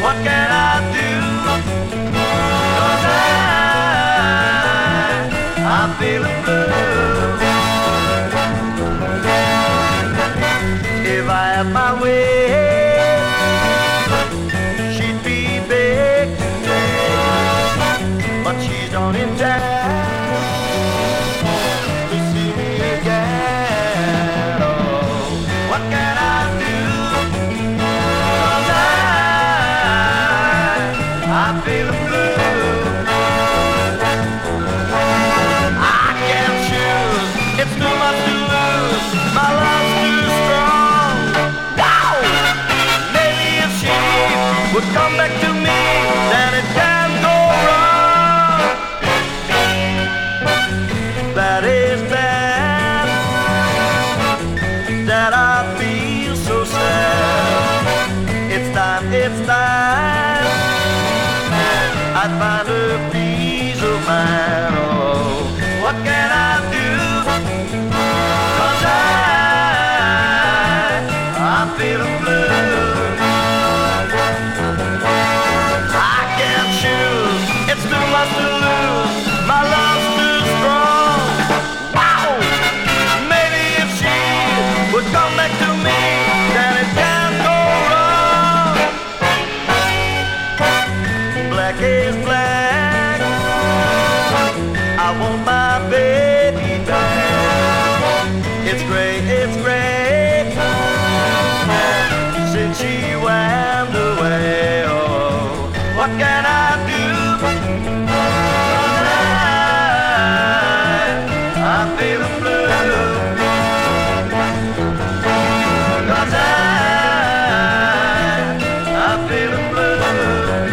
What can I do? 'Cause I'm feeling blue. If I had my way, she'd be big today, but she's not in town to see me again. Oh, what can I do? 'Cause I'm feeling blue. I can't choose, it's too much to lose. My love's too strong. Wow! Maybe if she would come back to me, then it can go wrong. That is bad, that I feel so sad. It's time I'd find a peace of mind. Oh, what can I do? 'Cause I'm feeling blue. I can't choose, it's too much to lose. My love's too strong. Wow! Maybe if she would come back to me, then it can't go wrong. Black is black, I want my baby back. It's gray, since she went away. Oh, what can I do? 'Cause I'm feeling blue. 'Cause I'm feeling blue.